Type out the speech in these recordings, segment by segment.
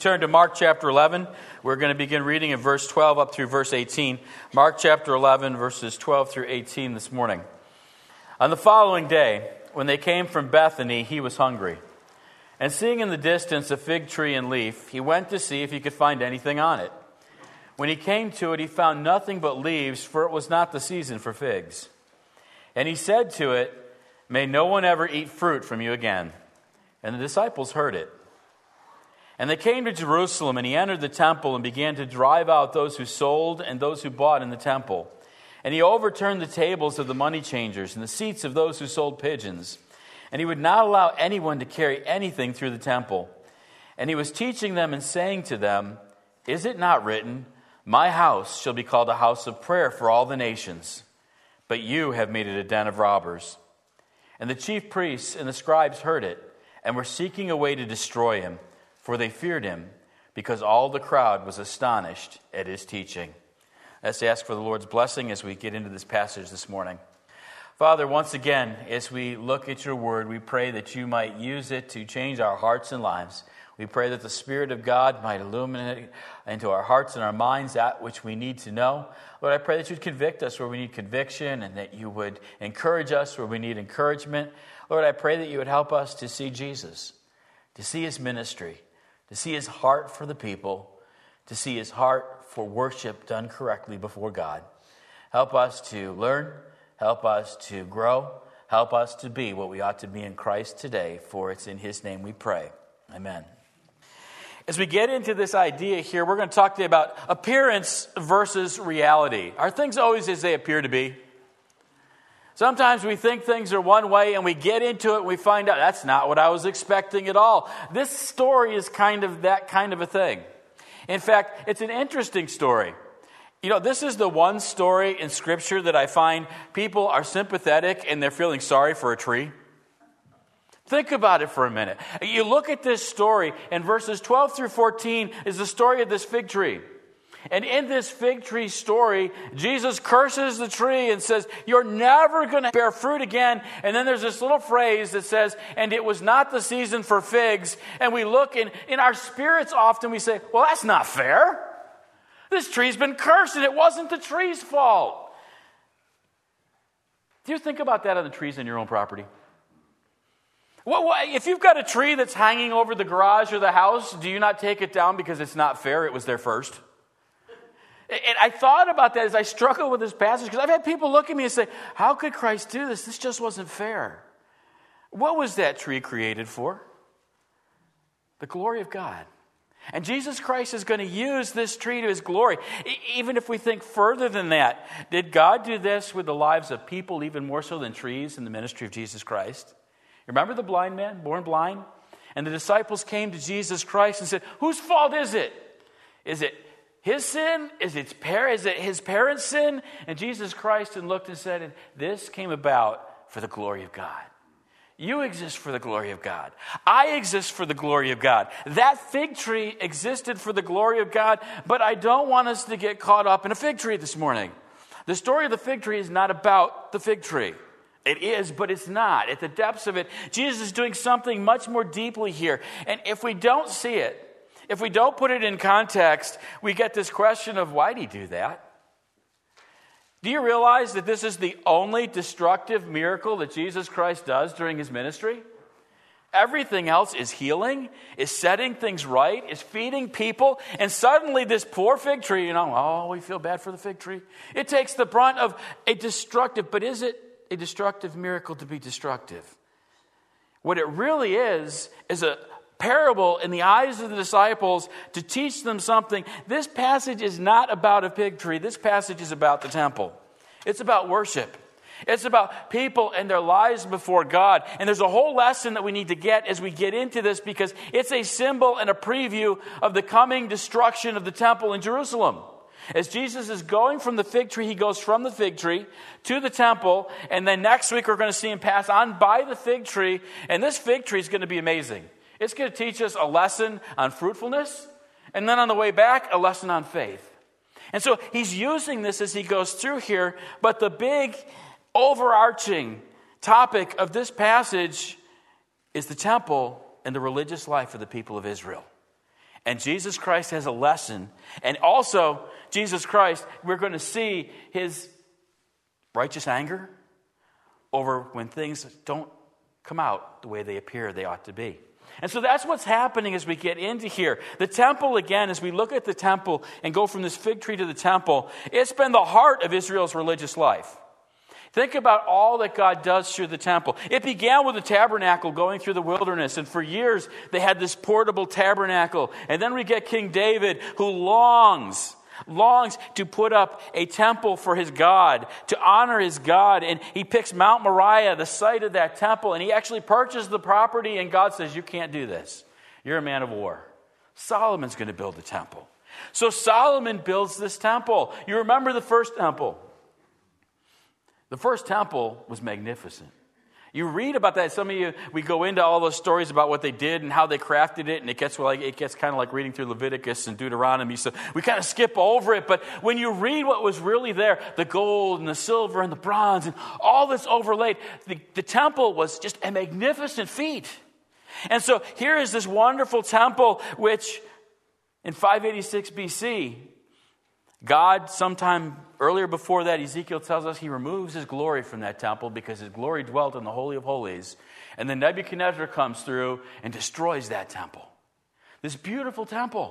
turn to Mark chapter 11, we're going to begin reading in verse 12 up through verse 18. Mark chapter 11, verses 12 through 18 this morning. On the following day, when they came from Bethany, he was hungry. And seeing in the distance a fig tree and leaf, he went to see if he could find anything on it. When he came to it, he found nothing but leaves, for it was not the season for figs. And he said to it, "May no one ever eat fruit from you again." And the disciples heard it. And they came to Jerusalem, and he entered the temple and began to drive out those who sold and those who bought in the temple. And he overturned the tables of the money changers and the seats of those who sold pigeons. And he would not allow anyone to carry anything through the temple. And he was teaching them and saying to them, "Is it not written, 'My house shall be called a house of prayer for all the nations'? But you have made it a den of robbers." And the chief priests and the scribes heard it, and were seeking a way to destroy him, for they feared him, because all the crowd was astonished at his teaching. Let's ask for the Lord's blessing as we get into this passage this morning. Father, once again, as we look at your word, we pray that you might use it to change our hearts and lives. We pray that the Spirit of God might illuminate into our hearts and our minds that which we need to know. Lord, I pray that you'd convict us where we need conviction, and that you would encourage us where we need encouragement. Lord, I pray that you would help us to see Jesus, to see his ministry, to see his heart for the people, to see his heart for worship done correctly before God. Help us to learn, help us to grow, help us to be what we ought to be in Christ today, for it's in his name we pray. Amen. As we get into this idea here, we're going to talk to you about appearance versus reality. Are things always as they appear to be? Sometimes we think things are one way, and we get into it and we find out that's not what I was expecting at all. This story is kind of that kind of a thing. In fact, it's an interesting story. You know, this is the one story in Scripture that I find people are sympathetic and they're feeling sorry for a tree. Think about it for a minute. You look at this story, and verses 12 through 14 is the story of this fig tree. And in this fig tree story, Jesus curses the tree and says, "You're never going to bear fruit again." And then there's this little phrase that says, "And it was not the season for figs." And we look, and in our spirits often we say, "Well, that's not fair. This tree's been cursed, and it wasn't the tree's fault." Do you think about that on the trees in your own property? Well, if you've got a tree that's hanging over the garage or the house, do you not take it down because it's not fair? It was there first. And I thought about that as I struggled with this passage, because I've had people look at me and say, "How could Christ do this? This just wasn't fair." What was that tree created for? The glory of God. And Jesus Christ is going to use this tree to his glory. Even if we think further than that, did God do this with the lives of people even more so than trees in the ministry of Jesus Christ? Remember the blind man, born blind? And the disciples came to Jesus Christ and said, "Whose fault is it? Is it his sin? Is it his parents' sin?" And Jesus Christ looked and said, "This came about for the glory of God." You exist for the glory of God. I exist for the glory of God. That fig tree existed for the glory of God, but I don't want us to get caught up in a fig tree this morning. The story of the fig tree is not about the fig tree. It is, but it's not. At the depths of it, Jesus is doing something much more deeply here. And if we don't see it, if we don't put it in context, we get this question of, why did he do that? Do you realize that this is the only destructive miracle that Jesus Christ does during his ministry? Everything else is healing, is setting things right, is feeding people. And suddenly this poor fig tree, we feel bad for the fig tree. It takes the brunt of a destructive, but is it a destructive miracle to be destructive? What it really is a parable in the eyes of the disciples to teach them something. This passage is not about a fig tree. This passage is about the temple. It's about worship. It's about people and their lives before God. And there's a whole lesson that we need to get as we get into this, because it's a symbol and a preview of the coming destruction of the temple in Jerusalem. As Jesus is going from the fig tree, he goes from the fig tree to the temple. And then next week we're going to see him pass on by the fig tree. And this fig tree is going to be amazing. It's going to teach us a lesson on fruitfulness, and then on the way back, a lesson on faith. And so he's using this as he goes through here, but the big overarching topic of this passage is the temple and the religious life of the people of Israel. And Jesus Christ has a lesson. And also, Jesus Christ, we're going to see his righteous anger over when things don't come out the way they appear they ought to be. And so that's what's happening as we get into here. The temple, again, as we look at the temple and go from this fig tree to the temple, it's been the heart of Israel's religious life. Think about all that God does through the temple. It began with the tabernacle going through the wilderness, and for years they had this portable tabernacle. And then we get King David, who longs to put up a temple for his God, to honor his God. And he picks Mount Moriah, the site of that temple, and he actually purchased the property, and God says, you can't do this. You're a man of war. Solomon's going to build the temple. So Solomon builds this temple. You remember the first temple. The first temple was magnificent. You read about that. Some of you, we go into all those stories about what they did and how they crafted it, and it gets kind of like reading through Leviticus and Deuteronomy. So we kind of skip over it. But when you read what was really there, the gold and the silver and the bronze and all this overlaid, the temple was just a magnificent feat. And so here is this wonderful temple, which in 586 BC, God, sometime earlier before that, Ezekiel tells us he removes his glory from that temple because his glory dwelt in the Holy of Holies. And then Nebuchadnezzar comes through and destroys that temple. This beautiful temple.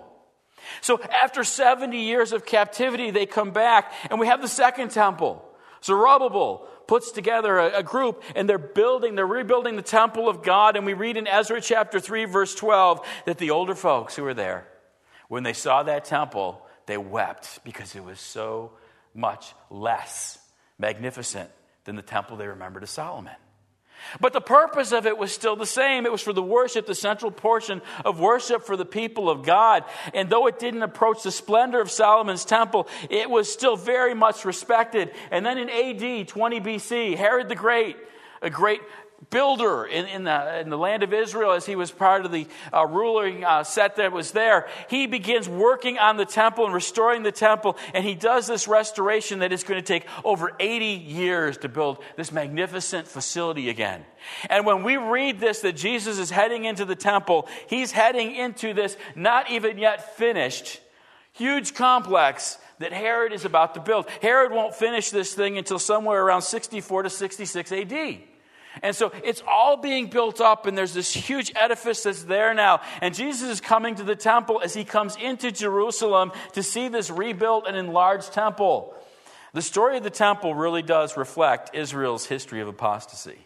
So after 70 years of captivity, they come back, and we have the second temple. Zerubbabel puts together a group, and they're rebuilding the temple of God. And we read in Ezra chapter 3, verse 12, that the older folks who were there, when they saw that temple, they wept because it was so much less magnificent than the temple they remembered of Solomon. But the purpose of it was still the same. It was for the worship, the central portion of worship for the people of God. And though it didn't approach the splendor of Solomon's temple, it was still very much respected. And then in AD 20 BC, Herod the Great, a great builder in the land of Israel, as he was part of the ruling set that was there, he begins working on the temple and restoring the temple, and he does this restoration that is going to take over 80 years to build this magnificent facility again. And when we read this, that Jesus is heading into the temple, he's heading into this not even yet finished huge complex that Herod is about to build. Herod won't finish this thing until somewhere around 64 to 66 AD. And so it's all being built up, and there's this huge edifice that's there now. And Jesus is coming to the temple as he comes into Jerusalem to see this rebuilt and enlarged temple. The story of the temple really does reflect Israel's history of apostasy.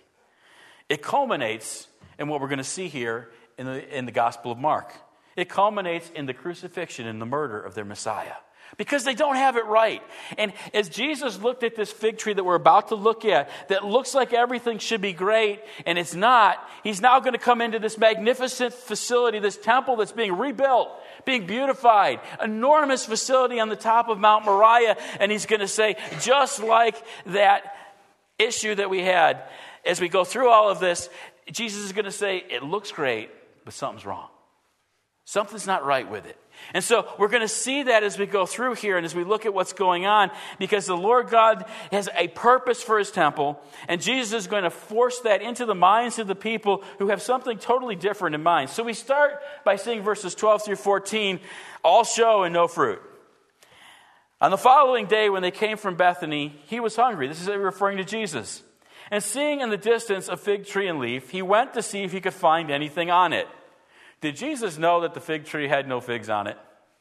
It culminates in what we're going to see here in the Gospel of Mark. It culminates in the crucifixion and the murder of their Messiah. Because they don't have it right. And as Jesus looked at this fig tree that we're about to look at, that looks like everything should be great, and it's not, he's now going to come into this magnificent facility, this temple that's being rebuilt, being beautified, enormous facility on the top of Mount Moriah, and he's going to say, just like that issue that we had, as we go through all of this, Jesus is going to say, it looks great, but something's wrong. Something's not right with it. And so we're going to see that as we go through here and as we look at what's going on, because the Lord God has a purpose for his temple, and Jesus is going to force that into the minds of the people who have something totally different in mind. So we start by seeing verses 12 through 14, all show and no fruit. On the following day when they came from Bethany, he was hungry. This is referring to Jesus. And seeing in the distance a fig tree and leaf, he went to see if he could find anything on it. Did Jesus know that the fig tree had no figs on it?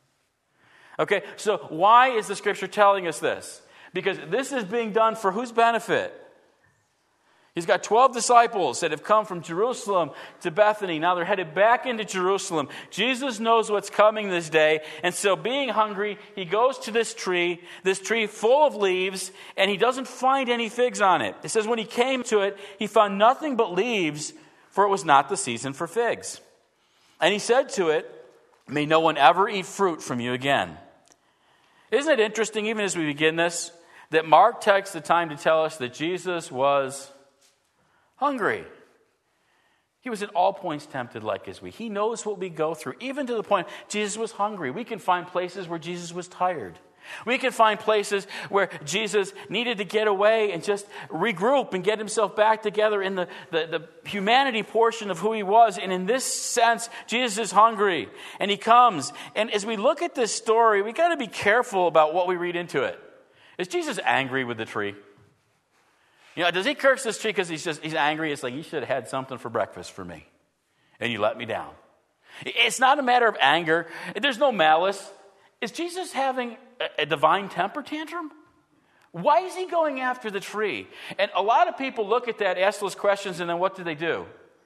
Okay, so why is the scripture telling us this? Because this is being done for whose benefit? He's got 12 disciples that have come from Jerusalem to Bethany. Now they're headed back into Jerusalem. Jesus knows what's coming this day. And so being hungry, he goes to this tree full of leaves, and he doesn't find any figs on it. It says when he came to it, he found nothing but leaves, for it was not the season for figs. And he said to it, may no one ever eat fruit from you again. Isn't it interesting, even as we begin this, that Mark takes the time to tell us that Jesus was hungry. He was at all points tempted like as we. He knows what we go through, even to the point Jesus was hungry. We can find places where Jesus was tired. We can find places where Jesus needed to get away and just regroup and get himself back together in the humanity portion of who he was. And in this sense, Jesus is hungry and he comes. And as we look at this story, we got to be careful about what we read into it. Is Jesus angry with the tree? Does he curse this tree because he's angry? It's like, you should have had something for breakfast for me and you let me down. It's not a matter of anger. There's no malice. Is Jesus having a divine temper tantrum? Why is he going after the tree? And a lot of people look at that, ask those questions, and then what do?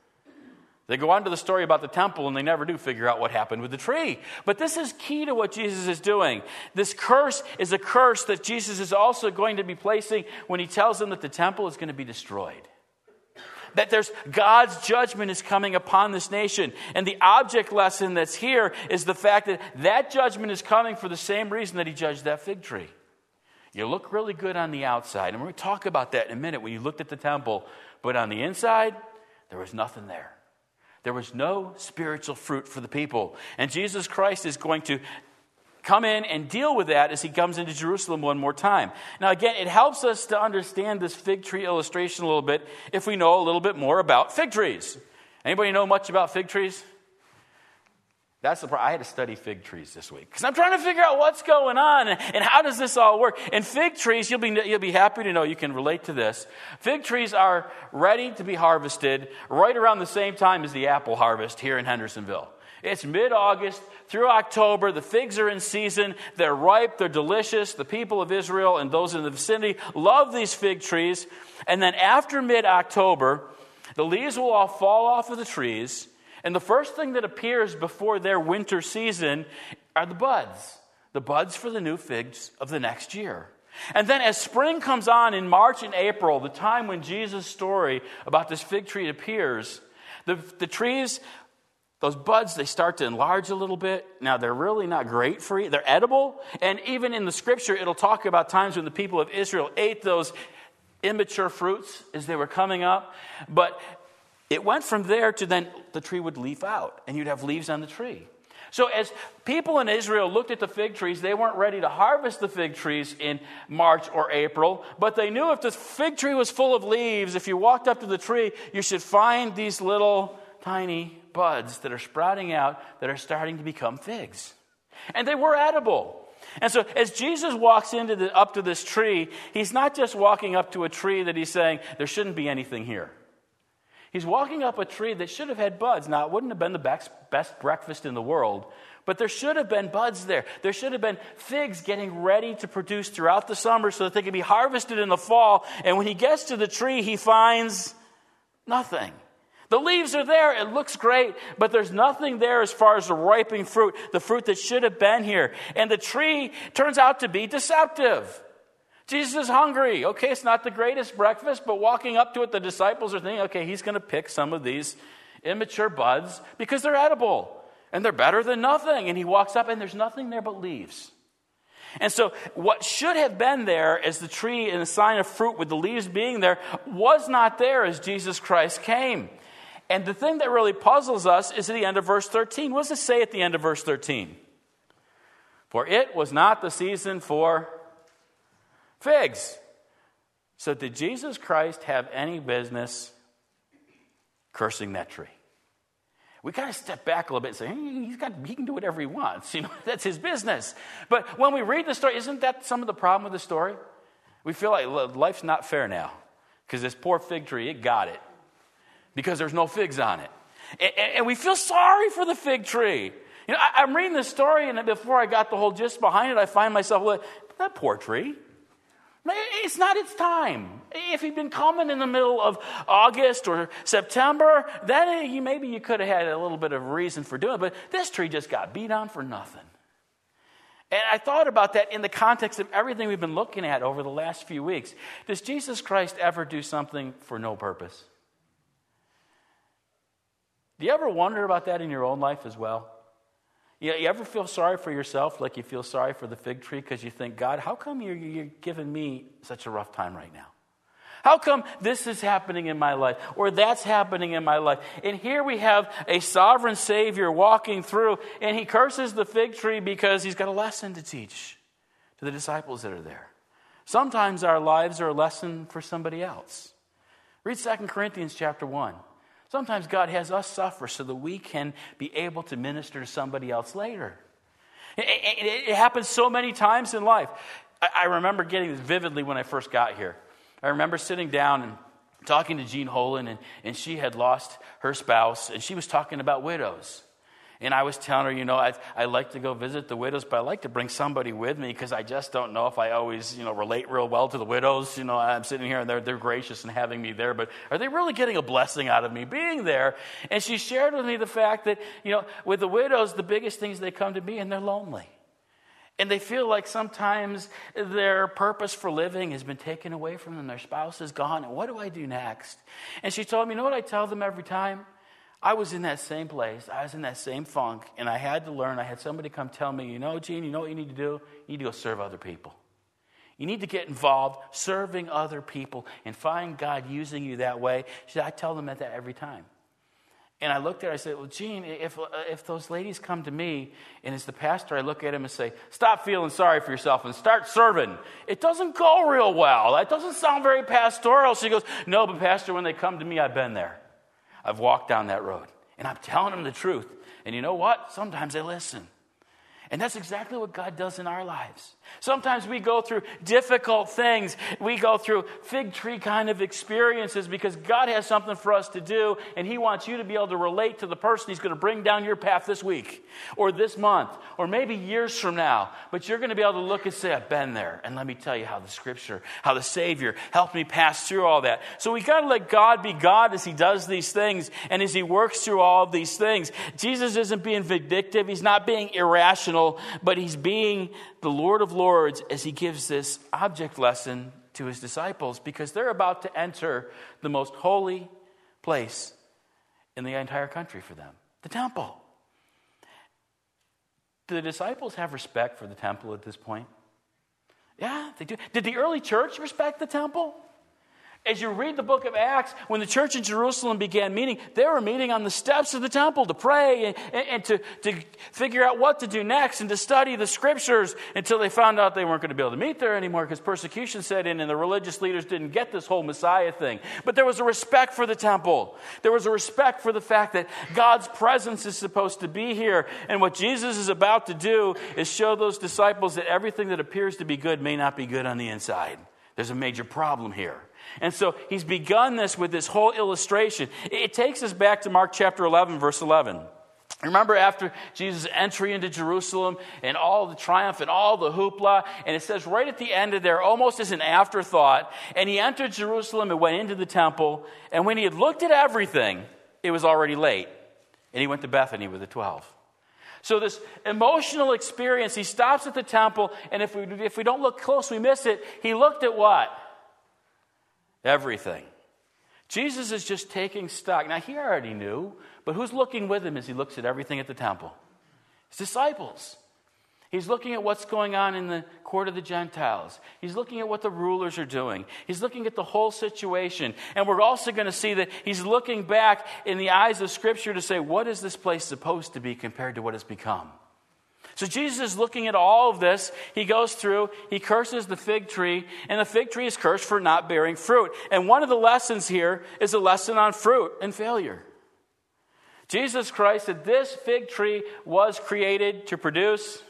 They go on to the story about the temple, and they never do figure out what happened with the tree. But this is key to what Jesus is doing. This curse is a curse that Jesus is also going to be placing when he tells them that the temple is going to be destroyed. That there's God's judgment is coming upon this nation. And the object lesson that's here is the fact that that judgment is coming for the same reason that he judged that fig tree. You look really good on the outside, and we're going to talk about that in a minute when you looked at the temple. But on the inside, there was nothing there. There was no spiritual fruit for the people. And Jesus Christ is going to come in and deal with that as he comes into Jerusalem one more time. Now again, it helps us to understand this fig tree illustration a little bit if we know a little bit more about fig trees. Anybody know much about fig trees? That's the problem. I had to study fig trees this week because I'm trying to figure out what's going on and how does this all work. And fig trees, you'll be happy to know you can relate to this. Fig trees are ready to be harvested right around the same time as the apple harvest here in Hendersonville. It's mid-August through October. The figs are in season. They're ripe. They're delicious. The people of Israel and those in the vicinity love these fig trees. And then after mid-October, the leaves will all fall off of the trees. And the first thing that appears before their winter season are the buds for the new figs of the next year. And then as spring comes on in March and April, the time when Jesus' story about this fig tree appears, the trees, those buds, they start to enlarge a little bit. Now, they're really not great for you. They're edible. And even in the scripture, it'll talk about times when the people of Israel ate those immature fruits as they were coming up. But it went from there to then the tree would leaf out, and you'd have leaves on the tree. So as people in Israel looked at the fig trees, they weren't ready to harvest the fig trees in March or April, but they knew if the fig tree was full of leaves, if you walked up to the tree, you should find these little tiny buds that are sprouting out that are starting to become figs. And they were edible. And so as Jesus walks up to this tree, he's not just walking up to a tree that he's saying, there shouldn't be anything here. He's walking up a tree that should have had buds. Now, it wouldn't have been the best breakfast in the world, but there should have been buds there. There should have been figs getting ready to produce throughout the summer so that they could be harvested in the fall. And when he gets to the tree, he finds nothing. The leaves are there. It looks great, but there's nothing there as far as the ripening fruit, the fruit that should have been here. And the tree turns out to be deceptive. Jesus is hungry. Okay, it's not the greatest breakfast, but walking up to it, the disciples are thinking, okay, he's going to pick some of these immature buds because they're edible and they're better than nothing. And he walks up and there's nothing there but leaves. And so what should have been there as the tree and the sign of fruit with the leaves being there was not there as Jesus Christ came. And the thing that really puzzles us is at the end of verse 13. What does it say at the end of verse 13? For it was not the season for figs. So did Jesus Christ have any business cursing that tree? We got to step back a little bit and say, hey, he can do whatever he wants. That's his business. But when we read the story, isn't that some of the problem with the story? We feel like life's not fair now because this poor fig tree, it got it because there's no figs on it. And we feel sorry for the fig tree. I'm reading this story, and before I got the whole gist behind it, I find myself like, that poor tree. It's not its time. If he'd been coming in the middle of August or September, then maybe you could have had a little bit of reason for doing it. But this tree just got beat on for nothing. And I thought about that in the context of everything we've been looking at over the last few weeks. Does Jesus Christ ever do something for no purpose? Do you ever wonder about that in your own life as well? You ever feel sorry for yourself like you feel sorry for the fig tree because you think, God, how come you're giving me such a rough time right now? How come this is happening in my life or that's happening in my life? And here we have a sovereign Savior walking through, and he curses the fig tree because he's got a lesson to teach to the disciples that are there. Sometimes our lives are a lesson for somebody else. Read 2 Corinthians chapter 1. Sometimes God has us suffer so that we can be able to minister to somebody else later. It happens so many times in life. I remember getting this vividly when I first got here. I remember sitting down and talking to Jean Holen, and she had lost her spouse, and she was talking about widows. And I was telling her, I like to go visit the widows, but I like to bring somebody with me because I just don't know if I always, relate real well to the widows. I'm sitting here and they're gracious in having me there, but are they really getting a blessing out of me being there? And she shared with me the fact that, with the widows, the biggest things they come to me and they're lonely. And they feel like sometimes their purpose for living has been taken away from them. Their spouse is gone. And what do I do next? And she told me, what I tell them every time? I was in that same place. I was in that same funk. And I had to learn. I had somebody come tell me, Gene, you know what you need to do? You need to go serve other people. You need to get involved serving other people and find God using you that way. She said, I tell them that every time. And I looked at her, I said, well, Gene, if those ladies come to me, and as the pastor, I look at him and say, stop feeling sorry for yourself and start serving. It doesn't go real well. That doesn't sound very pastoral. She goes, no, but pastor, when they come to me, I've been there. I've walked down that road. And I'm telling them the truth. And you know what? Sometimes they listen. And that's exactly what God does in our lives. Sometimes we go through difficult things. We go through fig tree kind of experiences because God has something for us to do, and He wants you to be able to relate to the person He's going to bring down your path this week or this month or maybe years from now. But you're going to be able to look and say, I've been there. And let me tell you how the Scripture, how the Savior helped me pass through all that. So we got to let God be God as He does these things and as He works through all of these things. Jesus isn't being vindictive. He's not being irrational. But He's being the Lord of Lords as He gives this object lesson to His disciples because they're about to enter the most holy place in the entire country for them, the temple. Do the disciples have respect for the temple at this point? Yeah, they do. Did the early church respect the temple? As you read the book of Acts, when the church in Jerusalem began meeting, they were meeting on the steps of the temple to pray and to figure out what to do next and to study the Scriptures until they found out they weren't going to be able to meet there anymore because persecution set in and the religious leaders didn't get this whole Messiah thing. But there was a respect for the temple. There was a respect for the fact that God's presence is supposed to be here. And what Jesus is about to do is show those disciples that everything that appears to be good may not be good on the inside. There's a major problem here. And so He's begun this with this whole illustration. It takes us back to Mark chapter 11, verse 11. Remember after Jesus' entry into Jerusalem and all the triumph and all the hoopla, and it says right at the end of there, almost as an afterthought, and He entered Jerusalem and went into the temple, and when He had looked at everything, it was already late, and He went to Bethany with the 12. So this emotional experience, He stops at the temple, and if we don't look close, we miss it. He looked at what? Everything. Jesus is just taking stock. Now, He already knew, but who's looking with Him as He looks at everything at the temple? His disciples. He's looking at what's going on in the court of the Gentiles. He's looking at what the rulers are doing. He's looking at the whole situation. And we're also going to see that He's looking back in the eyes of Scripture to say, what is this place supposed to be compared to what it's become? So Jesus is looking at all of this. He goes through, He curses the fig tree, and the fig tree is cursed for not bearing fruit. And one of the lessons here is a lesson on fruit and failure. Jesus Christ said this fig tree was created to produce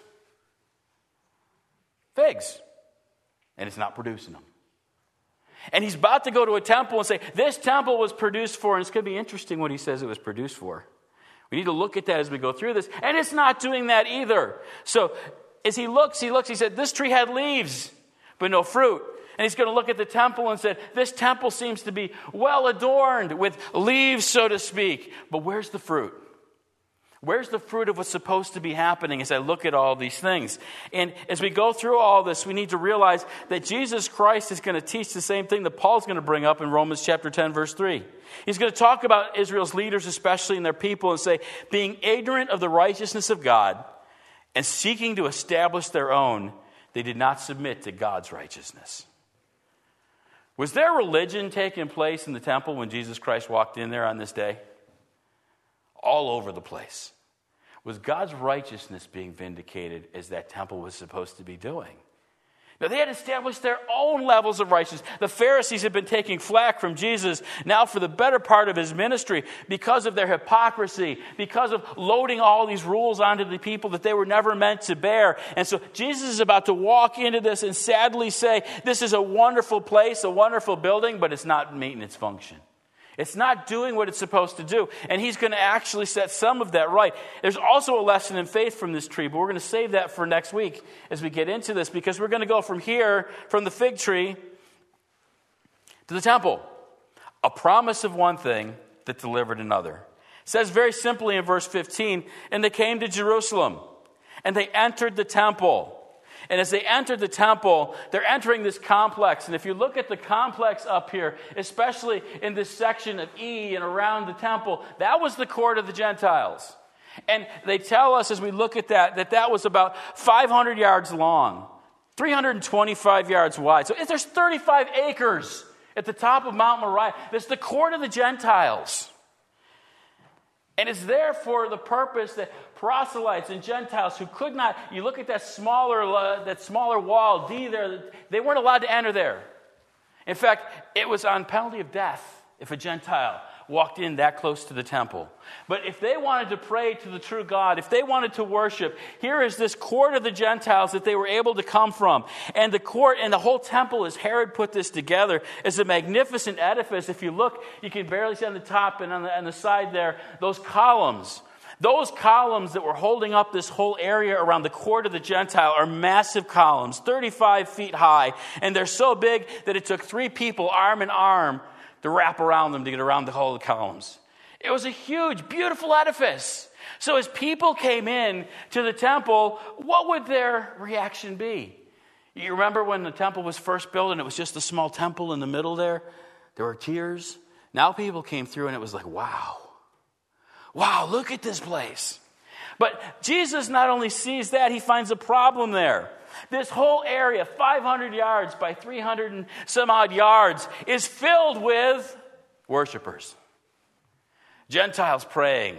figs, and it's not producing them. And He's about to go to a temple and say, this temple was produced for, and it's going to be interesting what He says it was produced for. We need to look at that as we go through this. And it's not doing that either. So as He looks, He said, this tree had leaves, but no fruit. And He's going to look at the temple and said, this temple seems to be well adorned with leaves, so to speak. But where's the fruit? Where's the fruit of what's supposed to be happening as I look at all these things? And as we go through all this, we need to realize that Jesus Christ is going to teach the same thing that Paul's going to bring up in Romans chapter 10, verse 3. He's going to talk about Israel's leaders, especially and their people, and say, being ignorant of the righteousness of God and seeking to establish their own, they did not submit to God's righteousness. Was there religion taking place in the temple when Jesus Christ walked in there on this day? All over the place. Was God's righteousness being vindicated as that temple was supposed to be doing? Now, they had established their own levels of righteousness. The Pharisees had been taking flack from Jesus now for the better part of his ministry because of their hypocrisy, because of loading all these rules onto the people that they were never meant to bear. And so Jesus is about to walk into this and sadly say, this is a wonderful place, a wonderful building, but it's not meeting its function. It's not doing what it's supposed to do. And he's going to actually set some of that right. There's also a lesson in faith from this tree, but we're going to save that for next week as we get into this, because we're going to go from here, from the fig tree, to the temple. A promise of one thing that delivered another. It says very simply in verse 15, and they came to Jerusalem, and they entered the temple. And as they entered the temple, they're entering this complex. And if you look at the complex up here, especially in this section of E and around the temple, that was the court of the Gentiles. And they tell us as we look at that was about 500 yards long, 325 yards wide. So there's 35 acres at the top of Mount Moriah. That's the court of the Gentiles. And it's there for the purpose that proselytes and Gentiles who could not, you look at that smaller wall, D there, they weren't allowed to enter there. In fact, it was on penalty of death if a Gentile walked in that close to the temple. But if they wanted to pray to the true God, if they wanted to worship, here is this court of the Gentiles that they were able to come from. And the court and the whole temple, as Herod put this together, is a magnificent edifice. If you look, you can barely see on the top and on the side there, those columns. Those columns that were holding up this whole area around the court of the Gentile are massive columns, 35 feet high. And they're so big that it took 3 people, arm in arm, to wrap around them to get around the whole columns. It was a huge, beautiful edifice. So as people came in to the temple, what would their reaction be? You remember when the temple was first built and it was just a small temple in the middle there? There were tears. Now people came through and it was like, wow. Wow, look at this place. But Jesus not only sees that, he finds a problem there. This whole area, 500 yards by 300 and some odd yards, is filled with worshipers. Gentiles praying.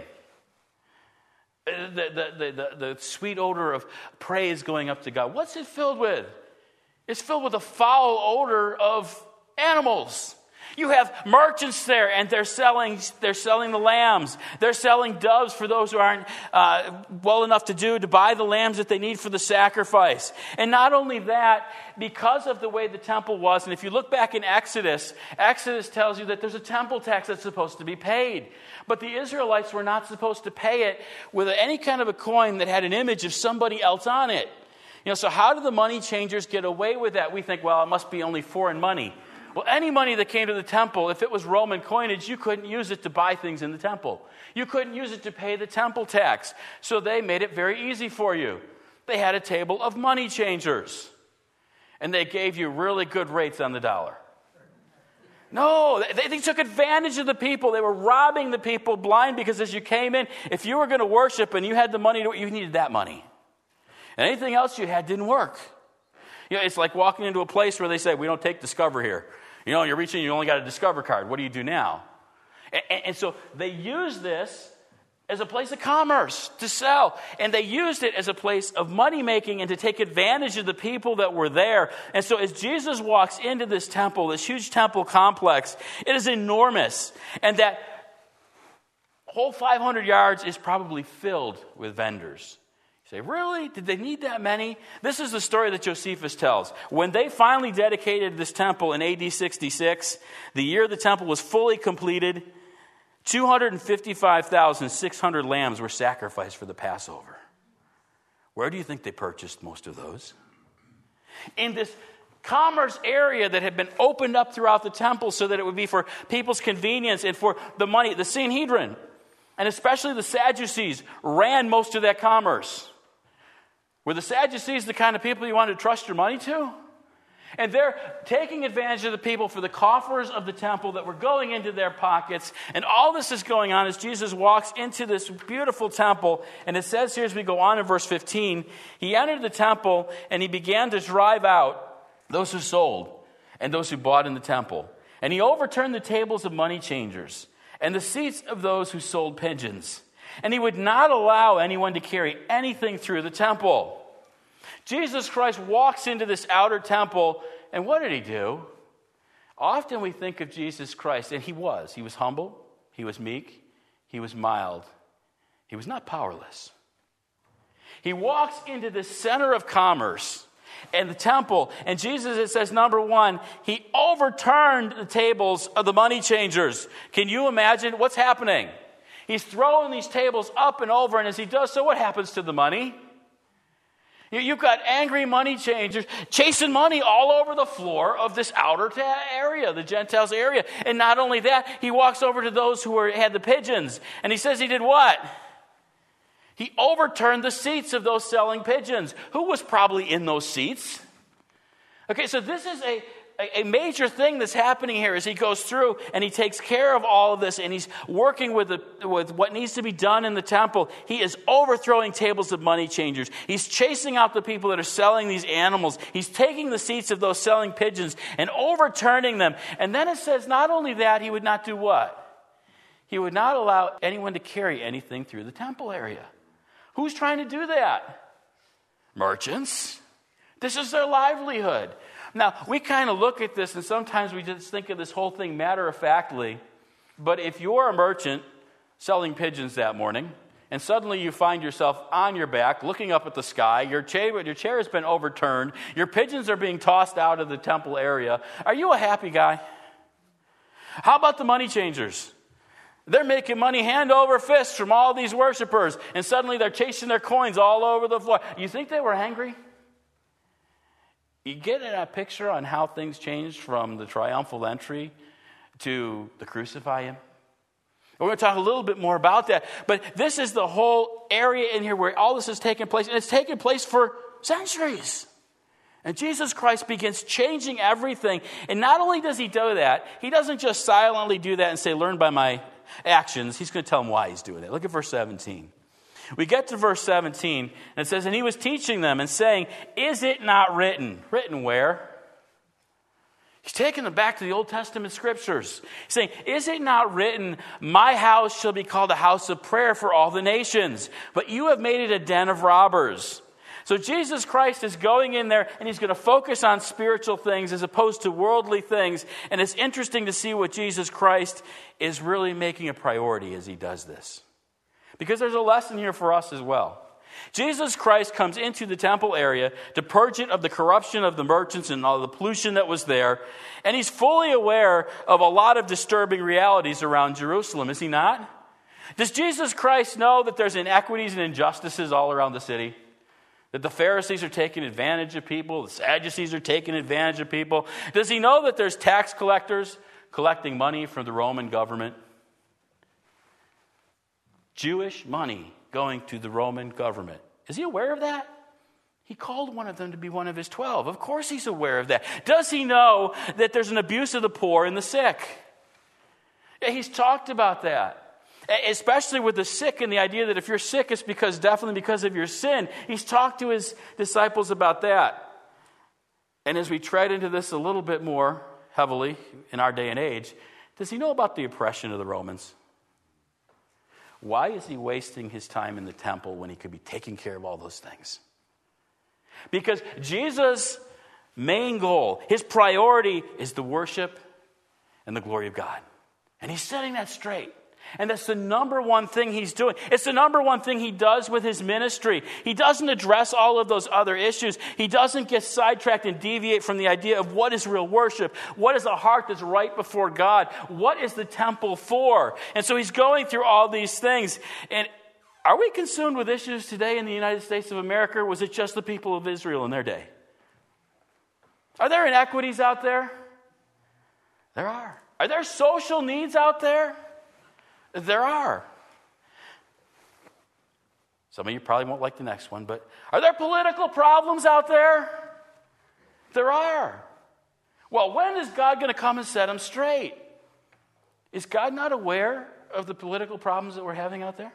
The sweet odor of praise going up to God. What's it filled with? It's filled with a foul odor of animals. You have merchants there, and they're selling the lambs. They're selling doves for those who aren't well enough to buy the lambs that they need for the sacrifice. And not only that, because of the way the temple was, and if you look back in Exodus tells you that there's a temple tax that's supposed to be paid. But the Israelites were not supposed to pay it with any kind of a coin that had an image of somebody else on it. So how do the money changers get away with that? We think, well, it must be only foreign money. Well, any money that came to the temple, if it was Roman coinage, you couldn't use it to buy things in the temple. You couldn't use it to pay the temple tax. So they made it very easy for you. They had a table of money changers. And they gave you really good rates on the dollar. No, they took advantage of the people. They were robbing the people blind because as you came in, if you were going to worship and you had the money, you needed that money. And anything else you had didn't work. It's like walking into a place where they say, we don't take Discover here. You're reaching, you only got a Discover card. What do you do now? And so they use this as a place of commerce to sell. And they used it as a place of money making and to take advantage of the people that were there. And so as Jesus walks into this temple, this huge temple complex, it is enormous. And that whole 500 yards is probably filled with vendors. You say, really? Did they need that many? This is the story that Josephus tells. When they finally dedicated this temple in AD 66, the year the temple was fully completed, 255,600 lambs were sacrificed for the Passover. Where do you think they purchased most of those? In this commerce area that had been opened up throughout the temple so that it would be for people's convenience and for the money. The Sanhedrin, and especially the Sadducees, ran most of that commerce. Were the Sadducees the kind of people you wanted to trust your money to? And they're taking advantage of the people for the coffers of the temple that were going into their pockets. And all this is going on as Jesus walks into this beautiful temple. And it says here as we go on in verse 15, he entered the temple and he began to drive out those who sold and those who bought in the temple. And he overturned the tables of money changers and the seats of those who sold pigeons. And he would not allow anyone to carry anything through the temple. Jesus Christ walks into this outer temple, and what did he do? Often we think of Jesus Christ, and he was humble, he was meek, he was mild. He was not powerless. He walks into the center of commerce and the temple, and Jesus, it says, number one, he overturned the tables of the money changers. Can you imagine what's happening? He's throwing these tables up and over, and as he does so, what happens to the money? You've got angry money changers chasing money all over the floor of this outer area, the Gentiles area. And not only that, he walks over to those who had the pigeons, and he says he did what? He overturned the seats of those selling pigeons. Who was probably in those seats? Okay, so this is a major thing that's happening here as he goes through and he takes care of all of this, and he's working with what needs to be done in the temple. He is overthrowing tables of money changers. He's chasing out the people that are selling these animals. He's taking the seats of those selling pigeons and overturning them. And then it says not only that, he would not do what? He would not allow anyone to carry anything through the temple area. Who's trying to do that? Merchants. This is their livelihood. Now, we kind of look at this, and sometimes we just think of this whole thing matter-of-factly. But if you're a merchant selling pigeons that morning, and suddenly you find yourself on your back, looking up at the sky, your chair has been overturned, your pigeons are being tossed out of the temple area, are you a happy guy? How about the money changers? They're making money hand over fist from all these worshipers, and suddenly they're chasing their coins all over the floor. You think they were angry? You get a picture on how things changed from the triumphal entry to the crucify him? We're going to talk a little bit more about that. But this is the whole area in here where all this is taking place. And it's taken place for centuries. And Jesus Christ begins changing everything. And not only does he do that, he doesn't just silently do that and say, learn by my actions. He's going to tell them why he's doing it. Look at verse 17. We get to verse 17, and it says, and he was teaching them and saying, is it not written? Written where? He's taking them back to the Old Testament scriptures. He's saying, is it not written, my house shall be called a house of prayer for all the nations, but you have made it a den of robbers. So Jesus Christ is going in there, and he's going to focus on spiritual things as opposed to worldly things. And it's interesting to see what Jesus Christ is really making a priority as he does this. Because there's a lesson here for us as well. Jesus Christ comes into the temple area to purge it of the corruption of the merchants and all the pollution that was there. And he's fully aware of a lot of disturbing realities around Jerusalem, is he not? Does Jesus Christ know that there's inequities and injustices all around the city? That the Pharisees are taking advantage of people, the Sadducees are taking advantage of people? Does he know that there's tax collectors collecting money from the Roman government? Jewish money going to the Roman government. Is he aware of that? He called one of them to be one of his 12. Of course he's aware of that. Does he know that there's an abuse of the poor and the sick? Yeah, he's talked about that. Especially with the sick and the idea that if you're sick, it's definitely because of your sin. He's talked to his disciples about that. And as we tread into this a little bit more heavily in our day and age, does he know about the oppression of the Romans? Why is he wasting his time in the temple when he could be taking care of all those things? Because Jesus' main goal, his priority, is the worship and the glory of God. And he's setting that straight. And that's the number one thing he's doing. It's the number one thing he does with his ministry. He doesn't address all of those other issues. He doesn't get sidetracked and deviate from the idea of what is real worship. What is a heart that's right before God? What is the temple for? And so he's going through all these things. And are we consumed with issues today in the United States of America, or was it just the people of Israel in their day? Are there inequities out there? There are. Are there social needs out there? There are. Some of you probably won't like the next one, but are there political problems out there? There are. Well, when is God going to come and set them straight? Is God not aware of the political problems that we're having out there?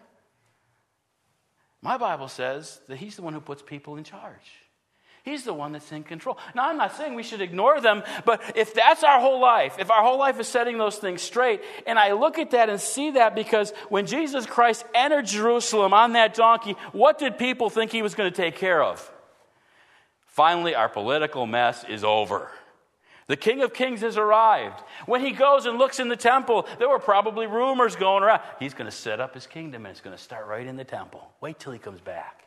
My Bible says that he's the one who puts people in charge. He's the one that's in control. Now, I'm not saying we should ignore them, but if that's our whole life, if our whole life is setting those things straight, and I look at that and see that because when Jesus Christ entered Jerusalem on that donkey, what did people think he was going to take care of? Finally, our political mess is over. The King of Kings has arrived. When he goes and looks in the temple, there were probably rumors going around. He's going to set up his kingdom, and it's going to start right in the temple. Wait till he comes back.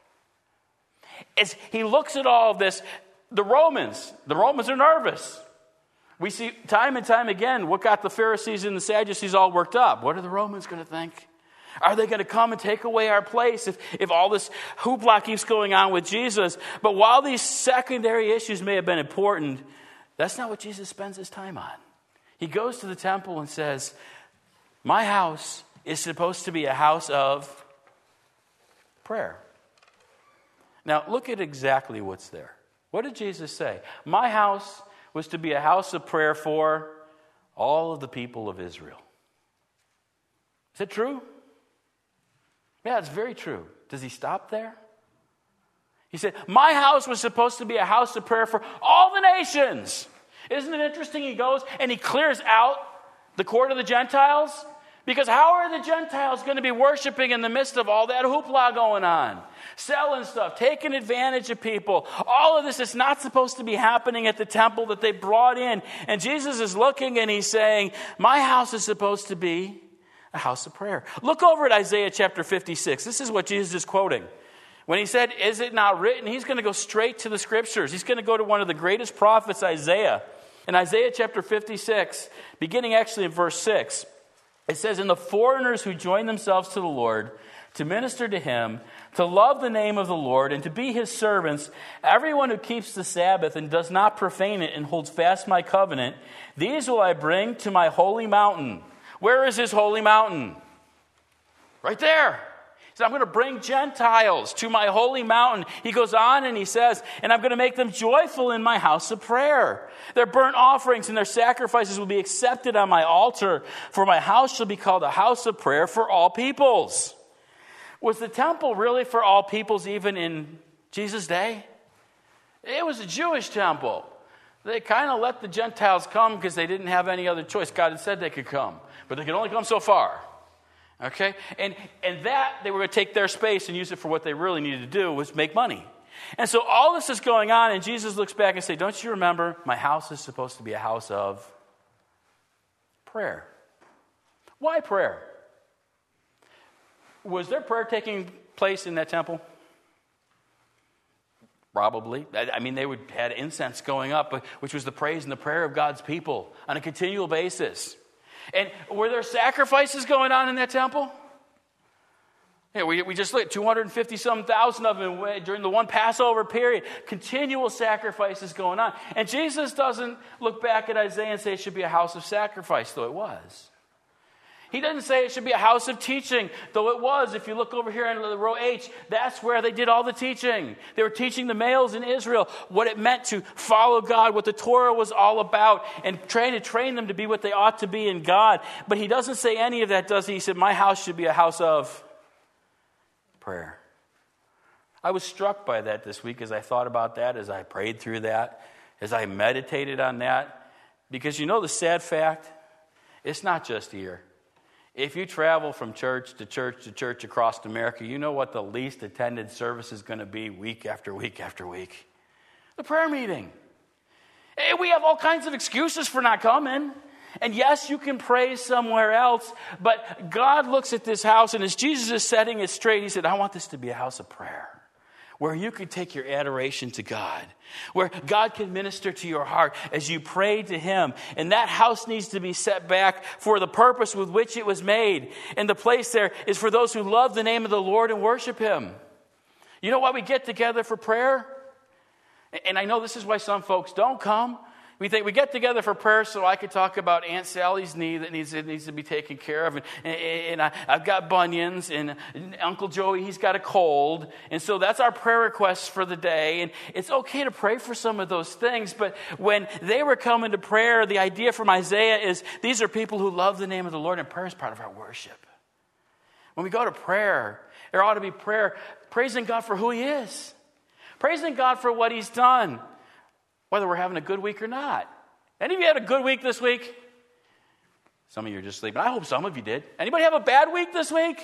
As he looks at all of this, the Romans are nervous. We see time and time again what got the Pharisees and the Sadducees all worked up. What are the Romans going to think? Are they going to come and take away our place if all this hoopla keeps going on with Jesus? But while these secondary issues may have been important, that's not what Jesus spends his time on. He goes to the temple and says, my house is supposed to be a house of prayer. Now, look at exactly what's there. What did Jesus say? My house was to be a house of prayer for all of the people of Israel. Is that true? Yeah, it's very true. Does he stop there? He said, my house was supposed to be a house of prayer for all the nations. Isn't it interesting? He goes and he clears out the court of the Gentiles. Because how are the Gentiles going to be worshiping in the midst of all that hoopla going on? Selling stuff, taking advantage of people. All of this is not supposed to be happening at the temple that they brought in. And Jesus is looking and he's saying, my house is supposed to be a house of prayer. Look over at Isaiah chapter 56. This is what Jesus is quoting. When he said, is it not written? He's going to go straight to the scriptures. He's going to go to one of the greatest prophets, Isaiah. In Isaiah chapter 56, beginning actually in verse 6, it says, and the foreigners who join themselves to the Lord, to minister to him, to love the name of the Lord, and to be his servants, everyone who keeps the Sabbath and does not profane it and holds fast my covenant, these will I bring to my holy mountain. Where is his holy mountain? Right there. He said, I'm going to bring Gentiles to my holy mountain. He goes on and he says, and I'm going to make them joyful in my house of prayer. Their burnt offerings and their sacrifices will be accepted on my altar, for my house shall be called a house of prayer for all peoples. Was the temple really for all peoples even in Jesus' day? It was a Jewish temple. They kind of let the Gentiles come because they didn't have any other choice. God had said they could come, but they could only come so far. Okay? And that, they were going to take their space and use it for what they really needed to do, was make money. And so all this is going on, and Jesus looks back and says, don't you remember, my house is supposed to be a house of prayer. Why prayer? Was there prayer taking place in that temple? Probably. I mean, they had incense going up, which was the praise and the prayer of God's people on a continual basis. And were there sacrifices going on in that temple? Yeah, we just looked at 250-some thousand of them during the one Passover period. Continual sacrifices going on. And Jesus doesn't look back at Isaiah and say it should be a house of sacrifice, though it was. He doesn't say it should be a house of teaching, though it was. If you look over here in the row H, that's where they did all the teaching. They were teaching the males in Israel what it meant to follow God, what the Torah was all about, and trying to train them to be what they ought to be in God. But he doesn't say any of that, does he? He said, my house should be a house of prayer. I was struck by that this week as I thought about that, as I prayed through that, as I meditated on that. Because you know the sad fact? It's not just here. If you travel from church to church to church across America, you know what the least attended service is going to be week after week after week? The prayer meeting. Hey, we have all kinds of excuses for not coming. And yes, you can pray somewhere else, but God looks at this house, and as Jesus is setting it straight, he said, I want this to be a house of prayer, where you can take your adoration to God, where God can minister to your heart as you pray to him. And that house needs to be set back for the purpose with which it was made. And the place there is for those who love the name of the Lord and worship him. You know why we get together for prayer? And I know this is why some folks don't come. We think we get together for prayer so I could talk about Aunt Sally's knee that needs to be taken care of. And I've got bunions. And Uncle Joey, he's got a cold. And so that's our prayer requests for the day. And it's okay to pray for some of those things. But when they were coming to prayer, the idea from Isaiah is these are people who love the name of the Lord. And prayer is part of our worship. When we go to prayer, there ought to be prayer praising God for who he is. Praising God for what he's done. Whether we're having a good week or not. Any of you had a good week this week? Some of you are just sleeping. I hope some of you did. Anybody have a bad week this week?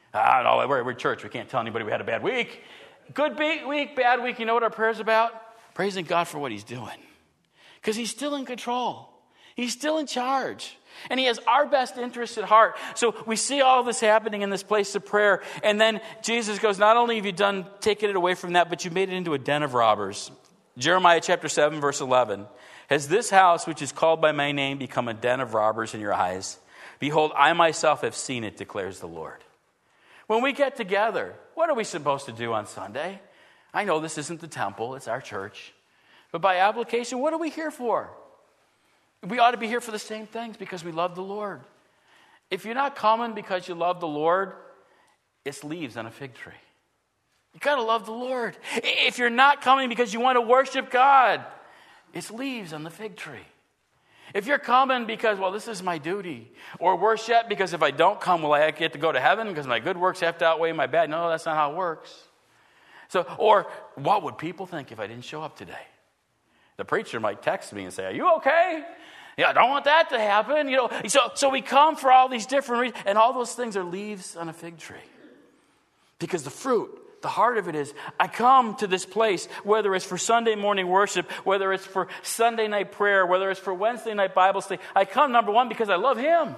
No, we're church. We can't tell anybody we had a bad week. Good week, bad week. You know what our prayer's about? praising God for what he's doing. Because he's still in control. He's still in charge. And he has our best interests at heart. So we see all this happening in this place of prayer. And then Jesus goes, not only have you taken it away from that, but you made it into a den of robbers. Jeremiah chapter 7, verse 11. Has this house, which is called by my name, become a den of robbers in your eyes? Behold, I myself have seen it, declares the Lord. When we get together, what are we supposed to do on Sunday? I know this isn't the temple, it's our church. But by application, what are we here for? We ought to be here for the same things because we love the Lord. If you're not coming because you love the Lord, it's leaves on a fig tree. You got to love the Lord. If you're not coming because you want to worship God, it's leaves on the fig tree. If you're coming because, well, this is my duty, or worse yet, because if I don't come, will I get to go to heaven because my good works have to outweigh my bad? No, that's not how it works. So, or what would people think if I didn't show up today? The preacher might text me and say, are you okay? Yeah, I don't want that to happen. So we come for all these different reasons, and all those things are leaves on a fig tree. Because the fruit, the heart of it is, I come to this place, whether it's for Sunday morning worship, whether it's for Sunday night prayer, whether it's for Wednesday night Bible study. I come, number one, because I love him.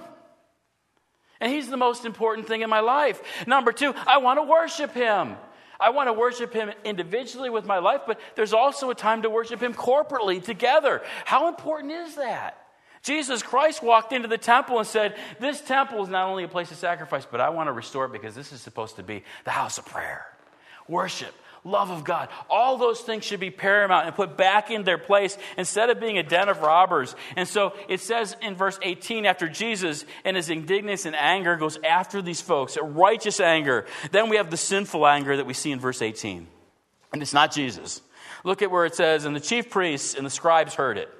And he's the most important thing in my life. Number two, I want to worship him. I want to worship him individually with my life, but there's also a time to worship him corporately, together. How important is that? Jesus Christ walked into the temple and said, this temple is not only a place of sacrifice, but I want to restore it because this is supposed to be the house of prayer. Worship, love of God. All those things should be paramount and put back in their place instead of being a den of robbers. And so it says in verse 18, after Jesus in his indignance and anger goes after these folks, a righteous anger, then we have the sinful anger that we see in verse 18. And it's not Jesus. Look at where it says, and the chief priests and the scribes heard it.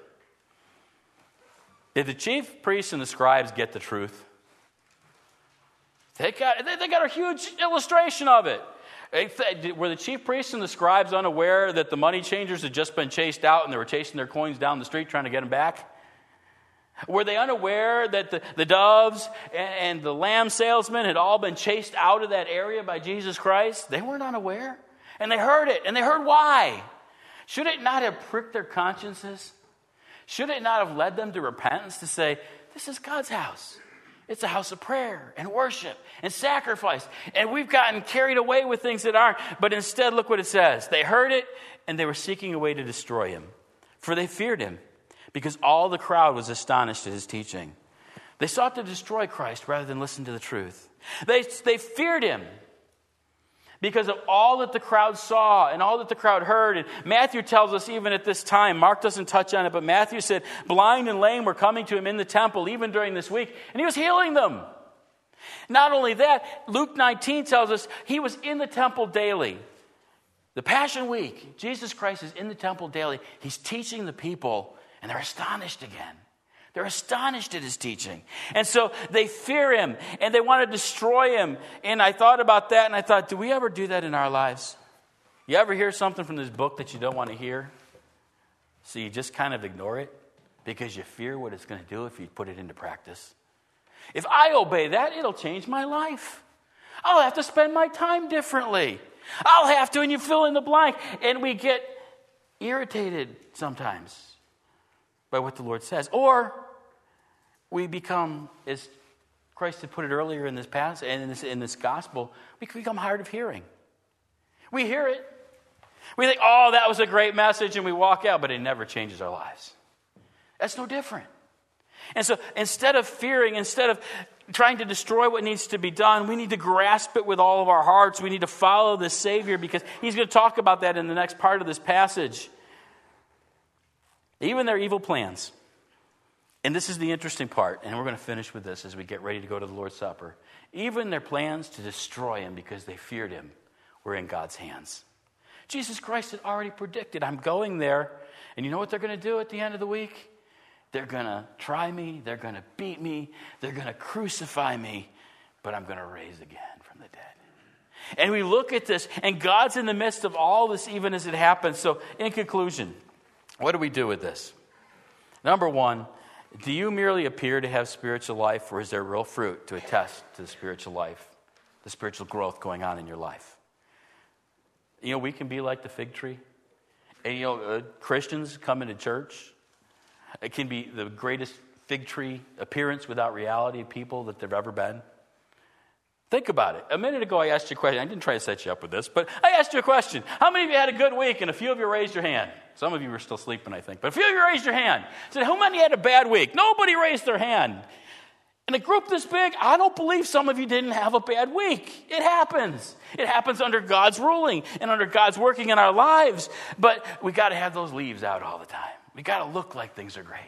Did the chief priests and the scribes get the truth? They got a huge illustration of it. Were the chief priests and the scribes unaware that the money changers had just been chased out and they were chasing their coins down the street trying to get them back? Were they unaware that the doves and the lamb salesmen had all been chased out of that area by Jesus Christ? They weren't unaware. And they heard it. And they heard why. Should it not have pricked their consciences? Should it not have led them to repentance to say, this is God's house. It's a house of prayer and worship and sacrifice. And we've gotten carried away with things that aren't. But instead, look what it says. They heard it and they were seeking a way to destroy him. For they feared him because all the crowd was astonished at his teaching. They sought to destroy Christ rather than listen to the truth. They feared him because of all that the crowd saw and all that the crowd heard. And Matthew tells us even at this time, Mark doesn't touch on it, but Matthew said blind and lame were coming to him in the temple even during this week, and he was healing them. Not only that, Luke 19 tells us he was in the temple daily. The Passion Week, Jesus Christ is in the temple daily. He's teaching the people, and they're astonished again. They're astonished at his teaching. And so they fear him and they want to destroy him. And I thought about that and I thought, do we ever do that in our lives? You ever hear something from this book that you don't want to hear? So you just kind of ignore it because you fear what it's going to do if you put it into practice. If I obey that, it'll change my life. I'll have to spend my time differently. I'll have to, and you fill in the blank. And we get irritated sometimes by what the Lord says. Or we become, as Christ had put it earlier in this passage and in this gospel, we can become hard of hearing. We hear it. We think, oh, that was a great message, and we walk out, but it never changes our lives. That's no different. And so instead of fearing, instead of trying to destroy what needs to be done, we need to grasp it with all of our hearts. We need to follow the Savior because he's going to talk about that in the next part of this passage. Even their evil plans. And this is the interesting part, and we're going to finish with this as we get ready to go to the Lord's Supper. Even their plans to destroy him because they feared him were in God's hands. Jesus Christ had already predicted, I'm going there, and you know what they're going to do at the end of the week? They're going to try me, they're going to beat me, they're going to crucify me, but I'm going to raise again from the dead. And we look at this, and God's in the midst of all this even as it happens. So in conclusion, what do we do with this? Number one, do you merely appear to have spiritual life, or is there real fruit to attest to the spiritual life, the spiritual growth going on in your life? You know, we can be like the fig tree. And Christians come into church. It can be the greatest fig tree appearance without reality of people that they've ever been. Think about it. A minute ago I asked you a question. I didn't try to set you up with this, but I asked you a question. How many of you had a good week? And a few of you raised your hand. Some of you were still sleeping, I think. But a few of you raised your hand. I said, how many had a bad week? Nobody raised their hand. In a group this big, I don't believe some of you didn't have a bad week. It happens. It happens under God's ruling and under God's working in our lives. But we got to have those leaves out all the time. We got to look like things are great.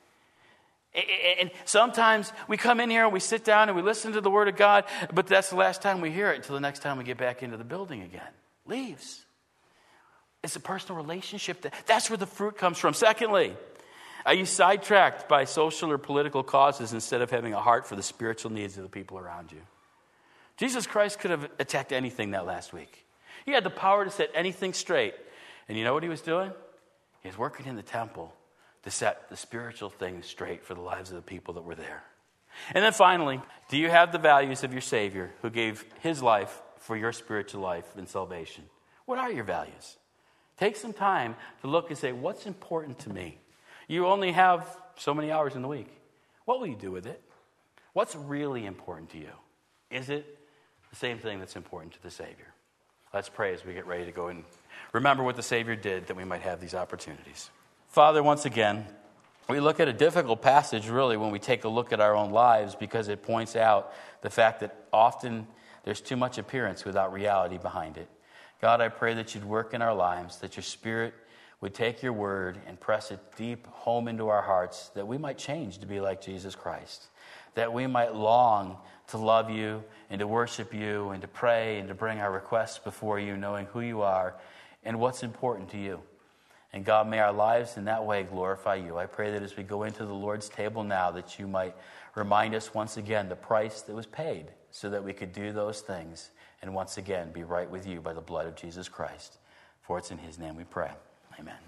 And sometimes we come in here and we sit down and we listen to the Word of God, but that's the last time we hear it until the next time we get back into the building again. Leaves. It's a personal relationship. That's where the fruit comes from. Secondly, are you sidetracked by social or political causes instead of having a heart for the spiritual needs of the people around you? Jesus Christ could have attacked anything that last week. He had the power to set anything straight. And you know what he was doing? He was working in the temple to set the spiritual things straight for the lives of the people that were there. And then finally, do you have the values of your Savior who gave his life for your spiritual life and salvation? What are your values? Take some time to look and say, what's important to me? You only have so many hours in the week. What will you do with it? What's really important to you? Is it the same thing that's important to the Savior? Let's pray as we get ready to go and remember what the Savior did that we might have these opportunities. Father, once again, we look at a difficult passage really when we take a look at our own lives because it points out the fact that often there's too much appearance without reality behind it. God, I pray that you'd work in our lives, that your Spirit would take your word and press it deep home into our hearts, that we might change to be like Jesus Christ, that we might long to love you and to worship you and to pray and to bring our requests before you, knowing who you are and what's important to you. And God, may our lives in that way glorify you. I pray that as we go into the Lord's table now, that you might remind us once again the price that was paid so that we could do those things and once again be right with you by the blood of Jesus Christ. For it's in his name we pray. Amen.